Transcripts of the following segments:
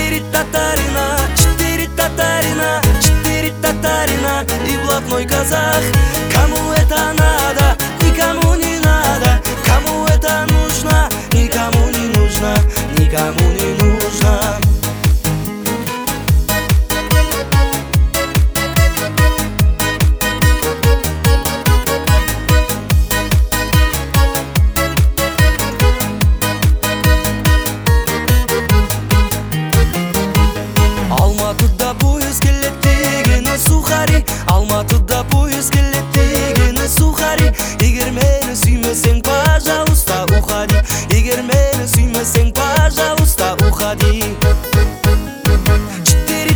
четыре татарина и блатной казах. Кому это надо, никому не надо. Кому это нужно, никому не нужно, никому не нужно. Алматыда поезд келет дегені сухари, Алматыда поезд келет дегені сухари. Егер мені сүймесең, пожалуйста, уходи. Егер мені сүймесең, пожалуйста, уходи. Четыре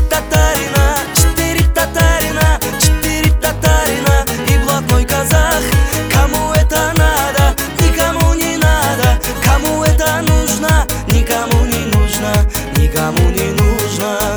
татарина и блатной казах. Кому это надо, никому не надо. Кому это нужно, никому не нужно, никому не нужно.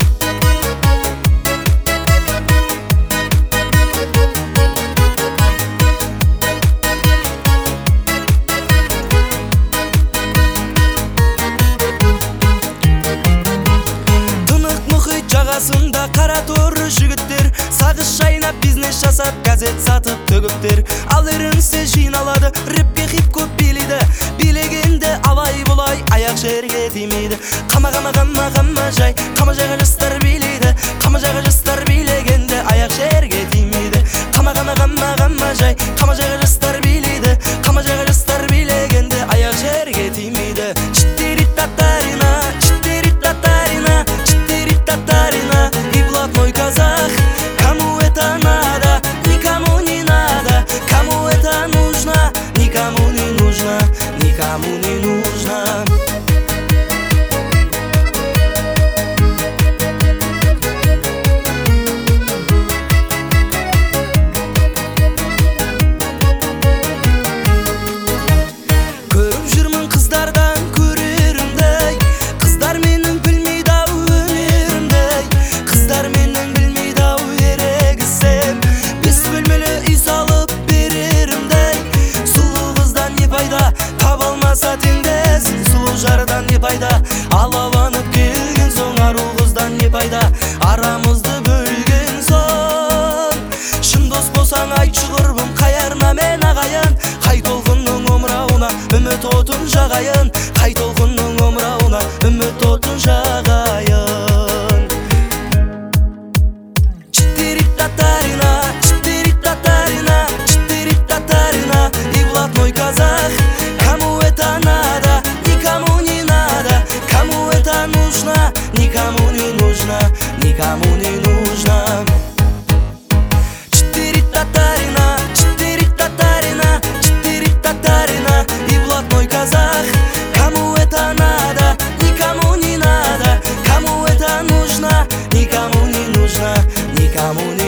Жағасында қара торы жігіттер, сағыз шайнап бизнес жасап, газет сатып төгіптер. Ал ерінсе жиналады, рэпке хип-хоп билейді. Билегенде алай болай, аяқ жерге тимейді. Қама жай, қама жайға жастар билейді. Қама жайға жастар билегенде аяқ жерге тимейді. Қама жай, қама жайға жастар билейді. Қама жайға жастар билегенде аяқ жерге тимейді. Четыре татарина и блатной казах. Кому это надо, никому не надо. Кому это нужно, никому не нужно, никому не нужно. Көріп жүрмін қыздардан көрерімдей, қыздар менің білмейді ау өнерімдей. Қыздар менің білмейді ау ерегісем, 5 бөлмелі үй салып берерімдей. Сұлу қыздан не пайда, таба алмаса теңдесін. Сұлу жардан не пайда, алаланып келген соң. Ару қыздан не пайда, арамызды бөлген соң. Шын дос болсаң айтшы құрбым, қайарына мен ағайын. Қай толқынның омырауына үміт отын жағайын. Қай толқынның омырауына үміт отын жағайын. Четыре татарина и блатной казах. Кому это надо, никому не надо. Кому это нужно, никому не нужно, никому не нужно. Четыре татарина и блатной казах. Кому это надо, никому не надо. Кому это нужно, никому не нужно, никому не